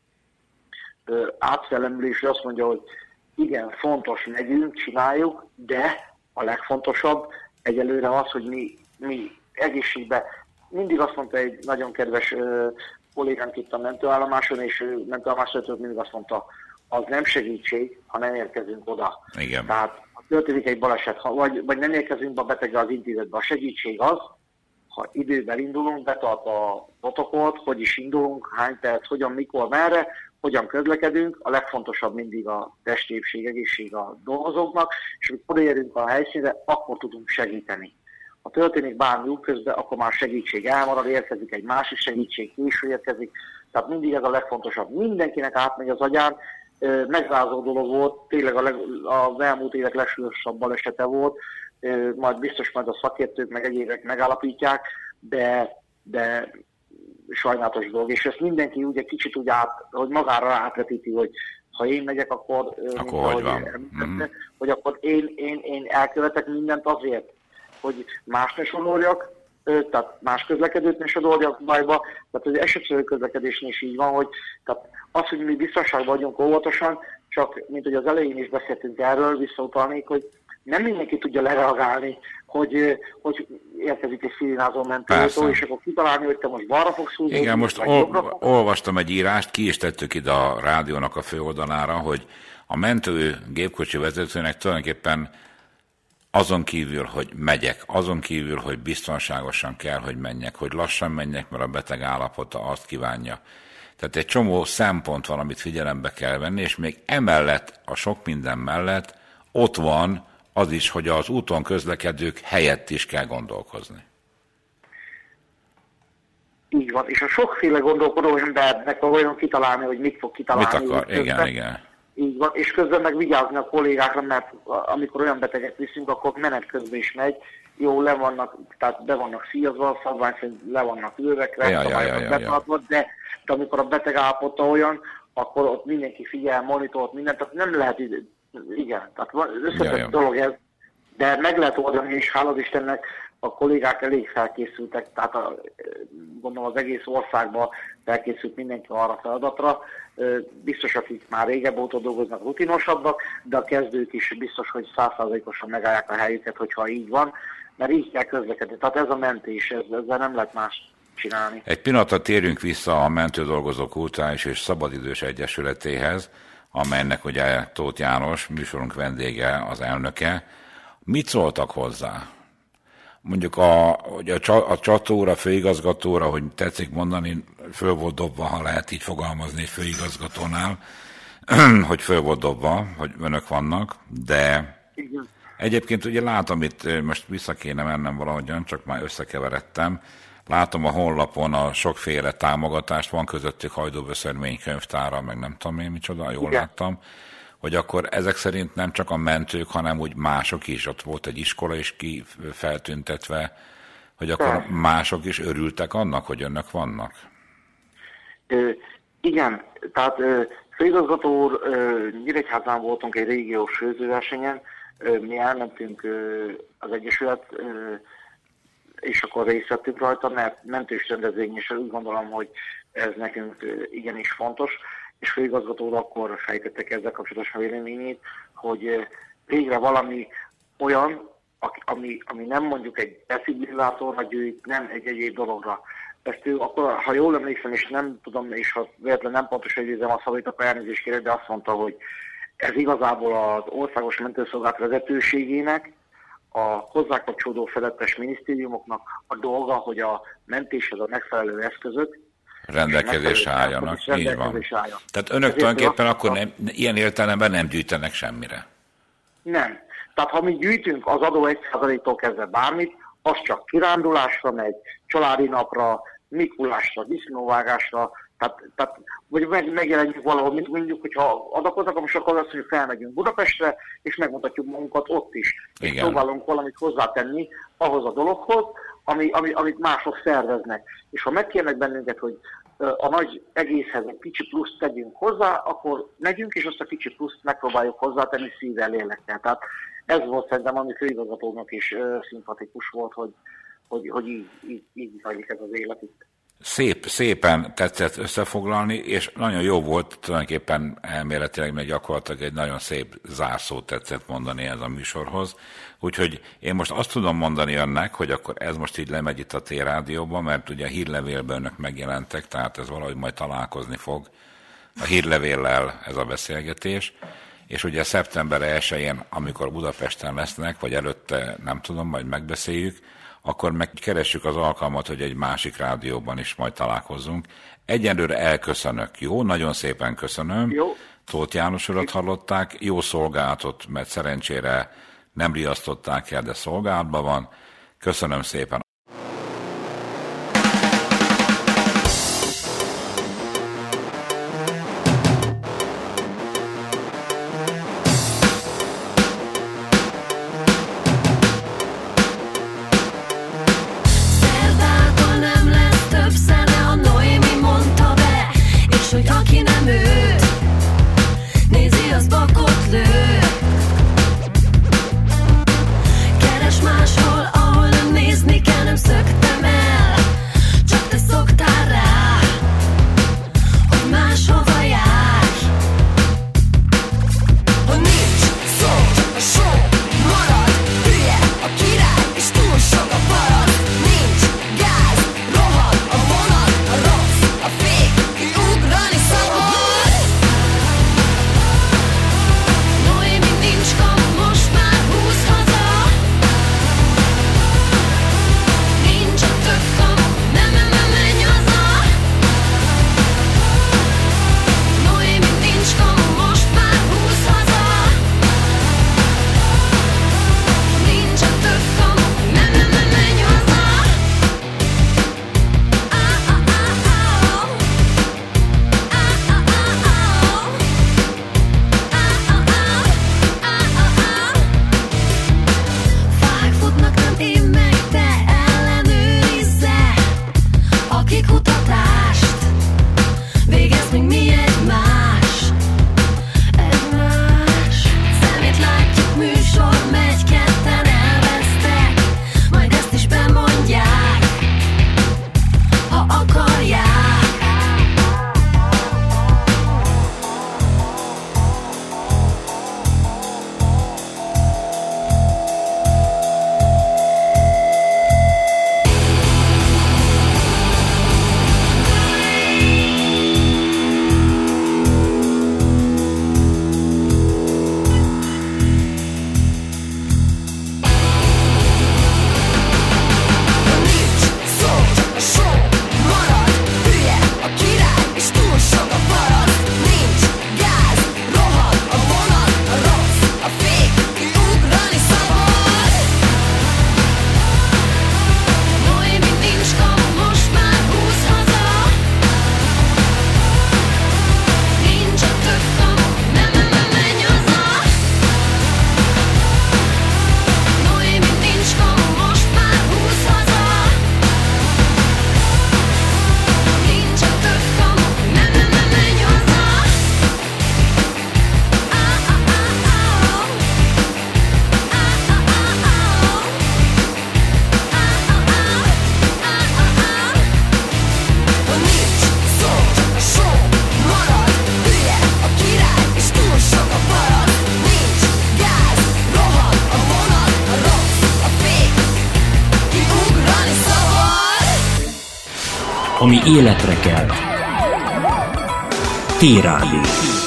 uh, átszellemülés, hogy azt mondja, hogy igen, fontos, megyünk, csináljuk, de a legfontosabb egyelőre az, hogy mi, mi egészségben. Mindig azt mondta egy nagyon kedves uh, kollégánk itt a mentőállomáson, és uh, mentőállomáson mindig azt mondta, az nem segítség, ha nem érkezünk oda. Igen. Tehát ha történik egy baleset, ha, vagy, vagy nem érkezünk be a betegre az intézetbe, a segítség az, ha időben indulunk, betart a protokollt, hogy is indulunk, hány perc, hogyan, mikor, merre, hogyan közlekedünk, a legfontosabb mindig a testépség, egészség a dolgozóknak, és amikor odaérünk a helyszínre, akkor tudunk segíteni. Ha történik bármi útközben, akkor már segítség elmarad, érkezik egy másik segítség, késő érkezik, tehát mindig ez a legfontosabb. Mindenkinek átmegy az agyán, megrázó dolog volt, tényleg a leg, az elmúlt évek legsúlyosabb balesete volt, majd biztos majd a szakértők meg egyébek megállapítják, de, de sajnálatos dolog. És ezt mindenki ugye kicsit úgy át, hogy magára átvetíti, hogy ha én megyek, akkor, akkor hogy, van? Mm. hogy akkor én, én, én elkövetek mindent azért, hogy más ne sodorjak, tehát más közlekedőt ne sodorjak bajba, tehát az esetszerű közlekedésnél is így van, hogy tehát az, hogy mi biztonságban vagyunk óvatosan, csak mint hogy az elején is beszéltünk erről, visszautalnék, hogy nem mindenki tudja lereagálni, hogy, hogy érkezik egy szirénázó mentőautó, és akkor kitalálni, hogy te most balra fogsz húzni. Igen, most ol- olvastam egy írást, ki is tettük ide a rádiónak a főoldalára, hogy a mentő gépkocsi vezetőnek tulajdonképpen azon kívül, hogy megyek, azon kívül, hogy biztonságosan kell, hogy menjek, hogy lassan menjek, mert a beteg állapota azt kívánja. Tehát egy csomó szempont van, amit figyelembe kell venni, és még emellett, a sok minden mellett ott van az is, hogy az úton közlekedők helyett is kell gondolkozni. Így van, és a sokféle gondolkodó embernek olyan kitalálni, hogy mit fog kitalálni. Mit akar, igen, igen. Így van, és közben meg vigyázni a kollégákra, mert amikor olyan beteget viszünk, akkor menet közben is megy, jó, le vannak, tehát be vannak szíjazva, a szabvány szerint le vannak ülvekre, ja, ja, ja, ja, ja. de, de amikor a beteg állapota olyan, akkor ott mindenki figyel, monitort, mindent, tehát nem lehet, igen, tehát összetett ja, ja. dolog ez, de meg lehet oldani, és hálad Istennek a kollégák elég felkészültek, tehát a, gondolom az egész országban felkészült mindenki arra a feladatra. Biztos, akik már régebb óta dolgoznak, rutinosabbak, de a kezdők is biztos, hogy száz százalékosan megállják a helyüket, hogyha így van, mert így kell közlekedni. Tehát ez a mentés, ezzel nem lehet más csinálni. Egy pillanatra térjünk vissza a Mentődolgozók Kulturális és Szabadidős Egyesületéhez, amelynek ugye Tóth János, műsorunk vendége, az elnöke. Mit szóltak hozzá? Mondjuk a, a, a csatóra, főigazgatóra, hogy tetszik mondani, föl volt dobva, ha lehet így fogalmazni főigazgatónál, hogy föl volt dobva, hogy önök vannak, de igen. Egyébként ugye látom itt, most vissza kéne mennem valahogyan, csak már összekeveredtem, látom a honlapon a sokféle támogatást, van közöttük Hajdúböszörmény könyvtára, meg nem tudom én micsoda, jól igen. Láttam, hogy akkor ezek szerint nem csak a mentők, hanem úgy mások is, ott volt egy iskola is ki feltüntetve, hogy akkor de. Mások is örültek annak, hogy önök vannak? Ö, igen, tehát főigazgató úr, Nyíregyházán voltunk egy régiós főzőversenyen, ö, mi elmentünk ö, az Egyesület, ö, és akkor részt vettünk rajta, mert mentős rendezvény, és úgy gondolom, hogy ez nekünk ö, igenis fontos, és főigazgató úr akkor fejtettek ezzel kapcsolatos véleményét, hogy végre valami olyan, ami, ami nem mondjuk egy defibrillátorra gyűjt, nem egy egyéb dologra. Ezt ő akkor, ha jól emlékszem, és nem tudom, és ha véletlenül nem pontosan idézem a szavait, akkor elnézést kérek, de azt mondta, hogy ez igazából az Országos Mentőszolgálat vezetőségének, a hozzákapcsolódó felettes minisztériumoknak a dolga, hogy a mentéshez a megfelelő eszközök rendelkezésre álljanak, így van. Állja. Tehát önök ezért tulajdonképpen a... akkor nem, ilyen értelemben nem gyűjtenek semmire? Nem. Tehát ha mi gyűjtünk az adó egy százaléktól kezdve bármit, az csak kirándulásra megy, családi napra, Mikulásra, disznóvágásra, tehát, tehát vagy meg, megjelenjük valahol, mint mondjuk, hogyha adakoznak, akkor azt mondjuk, felmegyünk Budapestre, és megmutatjuk magunkat ott is. Igen. És próbálunk valamit hozzátenni ahhoz a dologhoz, ami, ami, amit mások szerveznek. És ha megkérnek bennünket, hogy a nagy egészhez egy kicsi pluszt tegyünk hozzá, akkor megyünk, és azt a kicsi pluszt megpróbáljuk hozzátenni szívvel, lélekkel. Tehát ez volt szerintem, ami főigazgatónak is uh, szimpatikus volt, hogy, hogy, hogy így, így, így zajlik ez az élet itt. Szép, szépen tetszett összefoglalni, és nagyon jó volt, tulajdonképpen elméletileg meg gyakorlatilag egy nagyon szép zárszót tetszett mondani ez a műsorhoz. Úgyhogy én most azt tudom mondani önnek, hogy akkor ez most így lemegy itt a T-rádióban, mert ugye a hírlevélben önök megjelentek, tehát ez valahogy majd találkozni fog a hírlevéllel ez a beszélgetés. És ugye szeptember elsején, amikor Budapesten lesznek, vagy előtte, nem tudom, majd megbeszéljük, akkor megkeressük az alkalmat, hogy egy másik rádióban is majd találkozzunk. Egyenlőre elköszönök. Jó? Nagyon szépen köszönöm. Jó. Tóth János urat hallották. Jó szolgálatot, mert szerencsére nem riasztották el, de szolgálatban van. Köszönöm szépen. Keres máshol, ahol nem nézni kell. ami életre kelt. T-Rádió.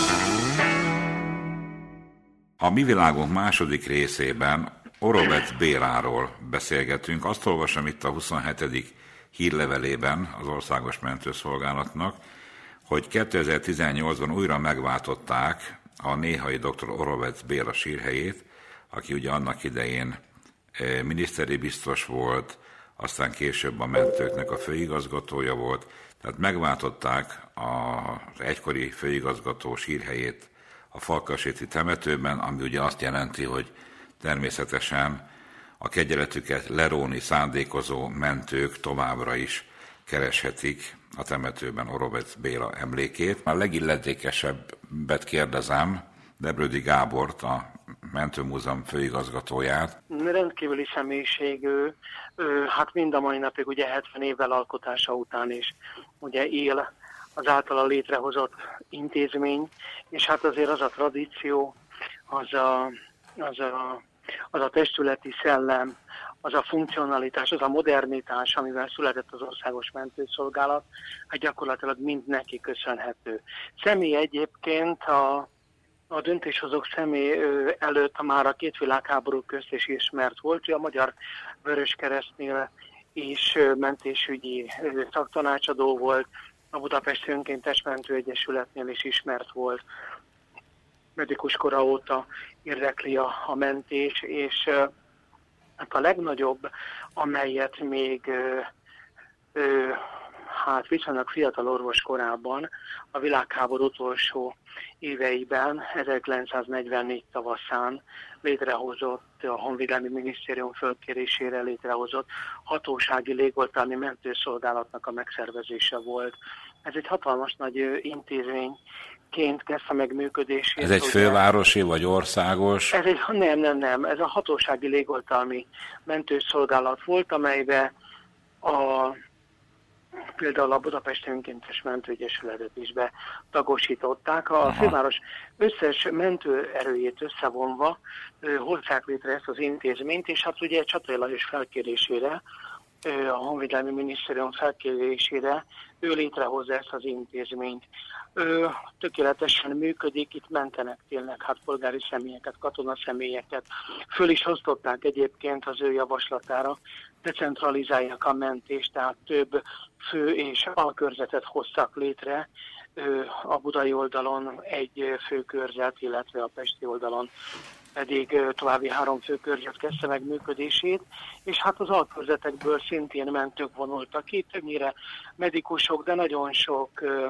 A Mi Világunk második részében Orovec Béláról beszélgetünk. Azt olvasom itt a huszonhetedik hírlevelében az Országos Mentőszolgálatnak, hogy kétezer-tizennyolcban újra megváltották a néhai dr. Orovec Béla sírhelyét, aki ugye annak idején miniszteri biztos volt, aztán később a mentőknek a főigazgatója volt, tehát megváltották az egykori főigazgató sírhelyét a Farkasréti temetőben, ami ugye azt jelenti, hogy természetesen a kegyeletüket leróni szándékozó mentők továbbra is kereshetik a temetőben Orovec Béla emlékét. A legilletékesebbet kérdezem, Debrődi Gábort, a Mentőmúzeum főigazgatóját. Rendkívüli személyiség ő, ő, hát mind a mai napig ugye hetven évvel alkotása után is ugye él az általa létrehozott intézmény, és hát azért az a tradíció, az a, az a, az a testületi szellem, az a funkcionalitás, az a modernitás, amivel született az Országos Mentőszolgálat, hát gyakorlatilag mind neki köszönhető. Személy egyébként a A döntéshozók személy előtt már a két világháború közt is ismert volt, hogy a Magyar Vöröskeresztnél is mentésügyi szaktanácsadó volt, a Budapesti Önkéntes Mentőegyesületnél is ismert volt. Medikus kora óta érdekli a, a mentés, és hát a legnagyobb, amelyet még hát viszonylag fiatal orvos korában, a világháború utolsó éveiben, ezerkilencszáznegyvennégy tavaszán létrehozott, a Honvédelmi Minisztérium fölkérésére létrehozott hatósági légoltalmi mentőszolgálatnak a megszervezése volt. Ez egy hatalmas nagy intézményként kezdte meg működését. Ez egy fővárosi vagy országos? Ez egy, nem, nem, nem. Ez a hatósági légoltalmi mentőszolgálat volt, amelybe a például a Budapesti Önkéntes Mentőegyesületet is betagosították. A Aha. főváros összes mentőerőjét összevonva hozták létre ezt az intézményt, és hát ugye Csatai Lajos felkérésére, a Honvédelmi Minisztérium felkérésére ő létrehozza ezt az intézményt. Ő tökéletesen működik, itt mentenek tényleg hát polgári személyeket, katonaszemélyeket. Föl is osztották egyébként az ő javaslatára, decentralizálják a mentést, tehát több fő és alkörzetet hoztak létre, a budai oldalon egy főkörzet, illetve a pesti oldalon pedig további három főkörzet kezdte meg működését, és hát az alkörzetekből szintén mentők vonultak ki, többnyire medikusok, de nagyon sok,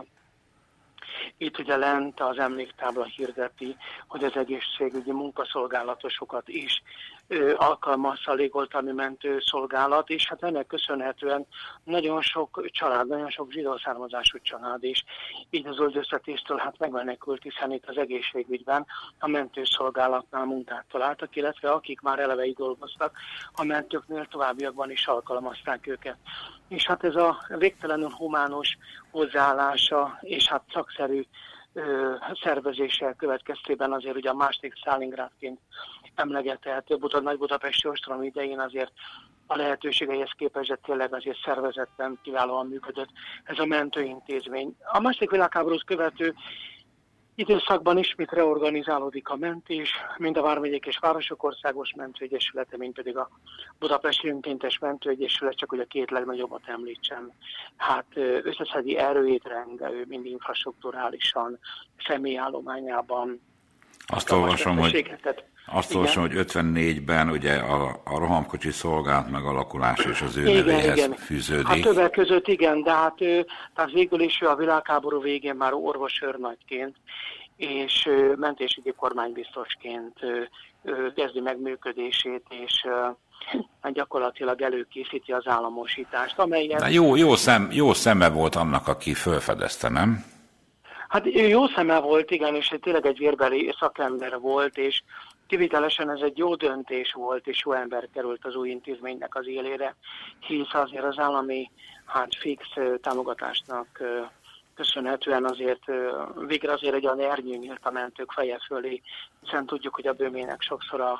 itt ugye lent az emléktábla hirdeti, hogy az egészségügyi munkaszolgálatosokat is alkalmazza a légoltalmi mentőszolgálat, és hát ennek köszönhetően nagyon sok család, nagyon sok zsidó származású család is így az üldöztetéstől hát megmenekült, hiszen itt az egészségügyben a mentőszolgálatnál munkát találtak, illetve akik már eleve így dolgoztak, a mentőknél továbbiakban is alkalmazták őket. És hát ez a végtelenül humánus hozzáállása és hát szakszerű ö, szervezéssel következtében azért ugye a második Stalingrádként emlegetett Buda, Nagy-Budapesti ostrom idején azért a lehetőségeihez képest, de tényleg azért szervezetten kiválóan működött ez a mentőintézmény. A második világháborút követő időszakban ismét reorganizálódik a mentés, mind a Vármegyék és Városok Országos Mentőegyesülete, mind pedig a Budapesti Önkéntes Mentőegyesület, csak hogy a két legnagyobbat említsem. Hát összeszedi erőjét rendelő, mind infrastrukturálisan, személyállományában. Azt olvasom, hogy, azt olvasom, hogy ötvennégyben ugye a, a rohamkocsi szolgálat megalakulása és az ő igen, nevéhez igen. fűződik. Hát többek között igen, de hát ő, tehát végül is ő a világháború végén már orvosőrnagyként és mentésügyi kormánybiztosként kezdi meg működését, és hát gyakorlatilag előkészíti az államosítást, amelyen... De jó, jó, szem, jó szeme volt annak, aki felfedezte, nem? Hát ő jó szeme volt, igen, és tényleg egy vérbeli szakember volt, és kivitelesen ez egy jó döntés volt, és jó ember került az új intézménynek az élére, hisz azért az állami hát fix támogatásnak köszönhetően azért végre azért egy olyan ernyő nyílt a mentők feje fölé, hiszen tudjuk, hogy a bömének sokszor a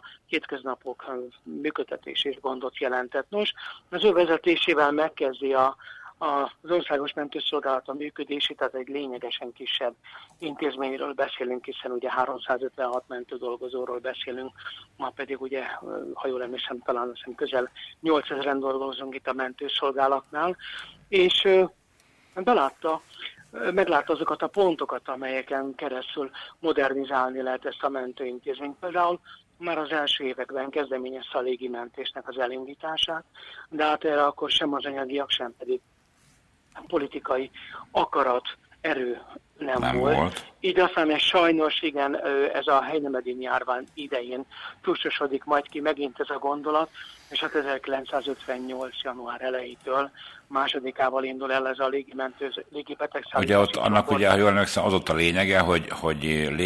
hétköznapok működtetés és gondot jelentett. Nos, az ő vezetésével megkezdi a, az Országos Mentőszolgálat a működését, tehát egy lényegesen kisebb intézményről beszélünk, hiszen ugye háromszázötvenhat mentődolgozóról beszélünk, ma pedig ugye, ha jól emlékszem, talán azt hiszem közel nyolcezren dolgozunk itt a mentőszolgálatnál, és belátta, meglátta azokat a pontokat, amelyeken keresztül modernizálni lehet ezt a mentőintézményt. Például már az első években kezdeményezte a légimentésnek az elindítását, de hát erre akkor sem az anyagiak, sem pedig politikai akarat, erő nem, nem volt. volt. Így aztán ez sajnos, igen, ez a Heinemedin járvány idején tussosodik majd ki megint ez a gondolat, és hát ezerkilencszázötvennyolc. január elejétől másodikával indul el ez a légimentő, légibetegszállítási. Ugye ott annak ugye, ha jól emlékszem, az ott a lényege, hogy, hogy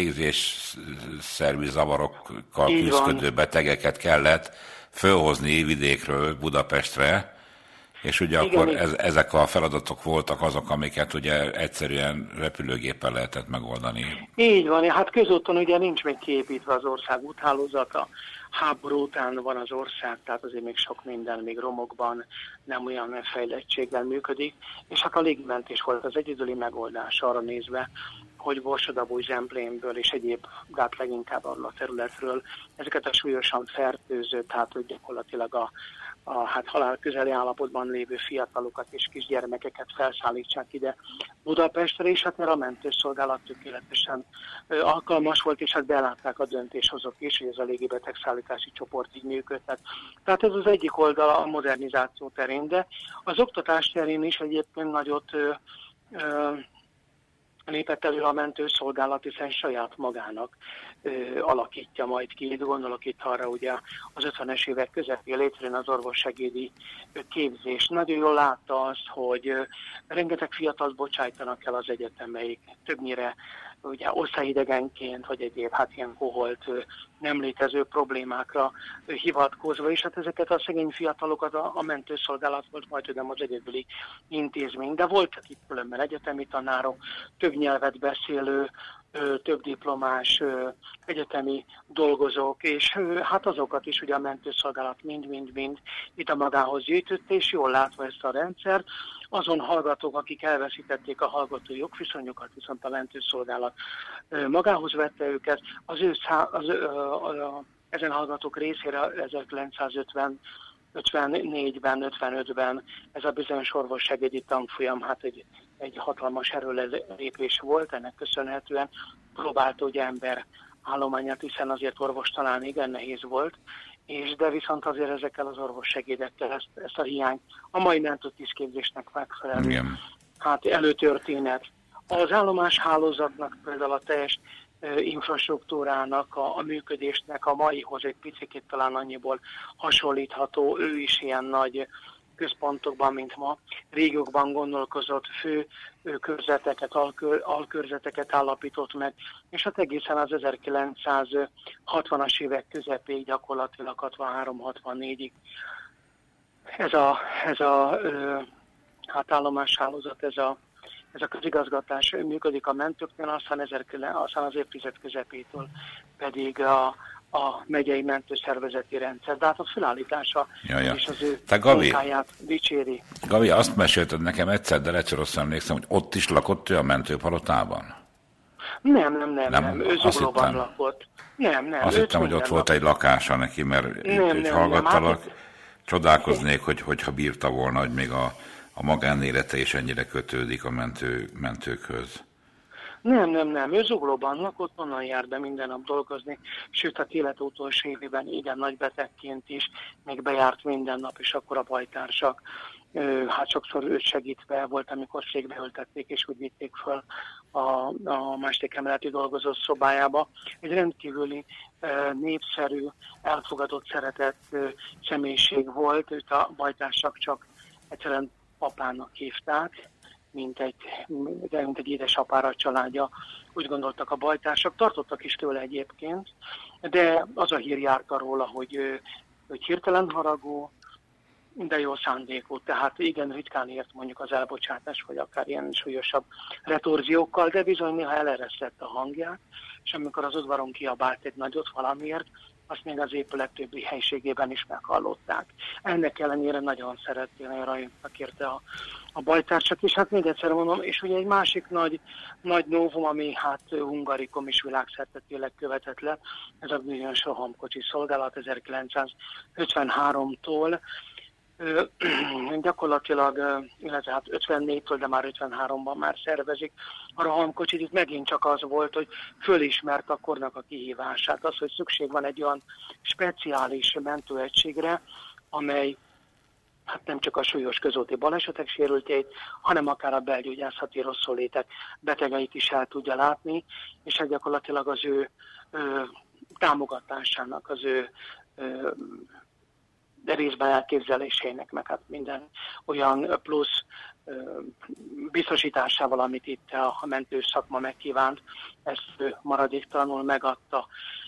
légzésszervi zavarokkal küzdő betegeket kellett fölhozni vidékről Budapestre, és ugye igen, akkor ez, ezek a feladatok voltak azok, amiket ugye egyszerűen repülőgéppel lehetett megoldani. Így van, hát közúton ugye nincs még kiépítve az ország úthálózata, háború után van az ország, tehát azért még sok minden még romokban, nem olyan fejlettséggel működik, és hát a légimentés volt az egyedüli megoldás arra nézve, hogy Borsodabúj, Zemplénből és egyéb, hát leginkább arról a területről ezeket a súlyosan fertőző, tehát hogy gyakorlatilag a a hát halál közeli állapotban lévő fiatalokat és kisgyermekeket felszállítsák ide Budapestre, és hát mert a mentőszolgálat tökéletesen ö, alkalmas volt, és hát belátták a döntéshozók is, hogy ez a légibetegszállítási csoport így működhet. Tehát ez az egyik oldala a modernizáció terén, de az oktatás terén is egyébként nagyot ö, ö, lépett elő a mentőszolgálat, hiszen saját magának ö, alakítja majd ki. Gondolok itt arra, ugye az ötvenes évek közepén létrejön az orvossegédi képzés. Nagyon jól látta azt, hogy ö, rengeteg fiatalt bocsájtanak el az egyetemeik, többnyire ugye osztályidegenként, vagy egyéb hát ilyen koholt, ö, nem létező problémákra ö, hivatkozva, és hát ezeket a szegény fiatalokat a, a mentőszolgálat volt majd, hogy nem az egyedüli intézmény, de voltak itt különben egyetemi tanárok, több nyelvet beszélő, több diplomás egyetemi dolgozók, és hát azokat is ugye a mentőszolgálat mind-mind-mind itt a magához gyűjtötte, és jól látva ezt a rendszert, azon hallgatók, akik elveszítették a hallgató jogviszonyokat, viszont a mentőszolgálat magához vette őket, az ő szá- az, az, az, ezen hallgatók részére ezerkilencszázötven ötvennégyben, ötvenötben ez a bizonyos orvossegédi tanfolyam, hát egy, egy hatalmas erőlépés volt, ennek köszönhetően próbált ugye ember állományát, hiszen azért orvos talán igen nehéz volt, és de viszont azért ezekkel az orvossegédekkel ezt, ezt a hiányt a mai mentőtisztképzésnek megfelelő, hát előtörténet. Az állomás hálózatnak például a teljes infrastruktúrának, a, a működésnek a maihoz egy picit talán annyiból hasonlítható, ő is ilyen nagy központokban, mint ma, régiókban gondolkozott, fő körzeteket, alkör, alkörzeteket állapított meg, és hát egészen az ezerkilencszázhatvanas évek közepéig, gyakorlatilag hatvanhárom hatvannégyig ez a, ez a hát állomáshálózat, ez a Ez a közigazgatás működik a mentőknél, aztán, aztán az évtized közepétől pedig a, a megyei mentőszervezeti rendszer. De hát a felállítása ja, ja. és az ő munkáját dicséri. Gabi, azt mesélted nekem egyszer, de egyszer rosszul emlékszem, hogy ott is lakott ő a mentőpalotában? Nem, nem, nem, nem. nem. Ő Zuglóban lakott. Nem, nem. Azt hittem, hogy ott volt lakott. Egy lakása neki, mert nem, így hallgattalak. Nem, csodálkoznék, hogy, hogyha bírta volna, hogy még a a magánélete is ennyire kötődik a mentő, mentőkhöz. Nem, nem, nem. Ő Zuglóban lakott, onnan járt be minden nap dolgozni, sőt, a élet utolsó évében igen nagy betegként is, még bejárt minden nap, és akkor a bajtársak, hát sokszor őt segítve volt, amikor székbe öltették, és úgy vitték föl a, a második emeleti dolgozó szobájába. Egy rendkívüli népszerű, elfogadott, szeretett személyiség volt, őt a bajtársak csak egyszerűen apának hívták, mint egy, mint egy édesapára a családja, úgy gondoltak a bajtársak, tartottak is tőle egyébként, de az a hír járta róla, hogy, hogy hirtelen haragú, de jó szándékú, tehát igen, ritkán ért mondjuk az elbocsátás, vagy akár ilyen súlyosabb retorziókkal, de bizony néha eleresztett a hangját, és amikor az udvaron kiabált egy nagyot valamiért, azt még az épület többi helységében is meghallották. Ennek ellenére nagyon szerették, nagyon rajongtak érte a, a bajtársak, és hát még egyszer mondom, és ugye egy másik nagy, nagy novum, ami hát Hungarikum is világszerte tényleg követett le, ez a bizonyos rohamkocsi szolgálat ezerkilencszázötvenháromtól, Ö, gyakorlatilag, illetve hát ötvennégytől, de már ötvenháromban már szervezik a rohamkocsit. Itt megint csak az volt, hogy fölismert a kornak a kihívását, az, hogy szükség van egy olyan speciális mentőegységre, amely hát nem csak a súlyos közúti balesetek sérültjeit, hanem akár a belgyógyászati rosszalétek betegeit is el tudja látni, és hát gyakorlatilag az ő ö, támogatásának, az ő ö, de részben elképzelésének, meg hát minden olyan plusz ö, biztosításával, amit itt a, a mentő szakma megkívánt, ezt maradéktalanul megadta.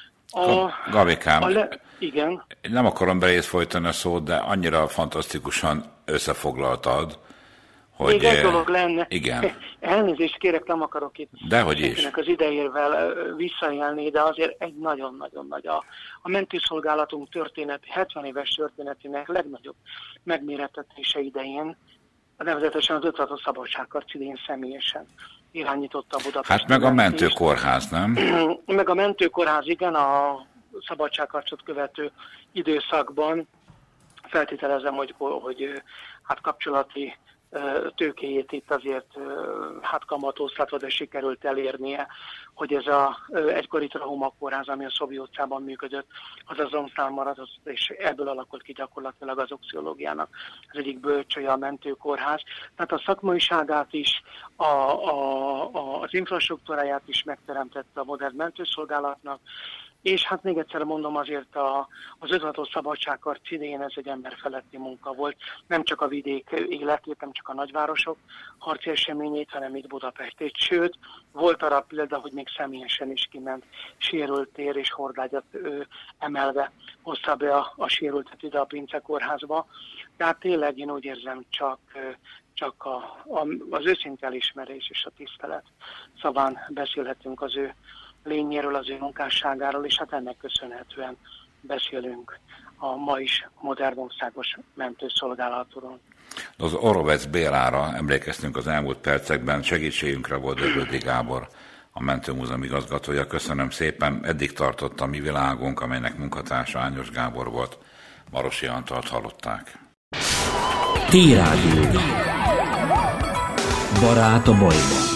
A, Gabikám, a le, igen. Nem akarom beléd folytani a szót, de annyira fantasztikusan összefoglaltad, hogy... Még egy dolog lenne. Igen. Elnézést kérek, nem akarok itt Dehogy is. az idejével visszaélni, de azért egy nagyon-nagyon nagy a, a mentőszolgálatunk történet, hetven éves történetének legnagyobb megmérettetése idején, nevezetesen az ötvenhatos szabadságharc idején személyesen irányította a Budapest. Hát meg a mentőkórház, nem? Meg a mentőkórház, igen, a szabadságharcot követő időszakban feltételezem, hogy, hogy hát kapcsolati tőkéjét itt azért hát kamatoztatva, de sikerült elérnie, hogy ez a egykori Trahoma kórház, ami a Szobi utcában működött, az azonnal maradt, és ebből alakult ki gyakorlatilag az oxiológiának az egyik bölcsője, a mentőkórház. Tehát a szakmaiságát is, a, a, a, az infrastruktúráját is megteremtette a modern mentőszolgálatnak, és hát még egyszer mondom, azért a, az ötvenhatos szabadságharc idején ez egy emberfeletti munka volt. Nem csak a vidék életét, nem csak a nagyvárosok harci eseményét, hanem itt Budapestét. Sőt, volt arra példa, hogy még személyesen is kiment sérültér és hordágyat ö, emelve hozta be a, a sérültet ide a Pince kórházba. Tehát tényleg én úgy érzem, csak, csak a, a, az őszinte elismerés és a tisztelet szaván beszélhetünk az ő lényéről, az ő munkásságáról, és hát ennek köszönhetően beszélünk a ma is modern országos mentőszolgálatról. Az Orovec Bélára emlékeztünk az elmúlt percekben, segítségünkre volt Döblödi Gábor, a Mentőmúzeum igazgatója. Köszönöm szépen, eddig tartott a Mi Világunk, amelynek munkatársa Ányos Gábor volt. Marosi Antalt hallották. T-Rádió. Barát a bajban.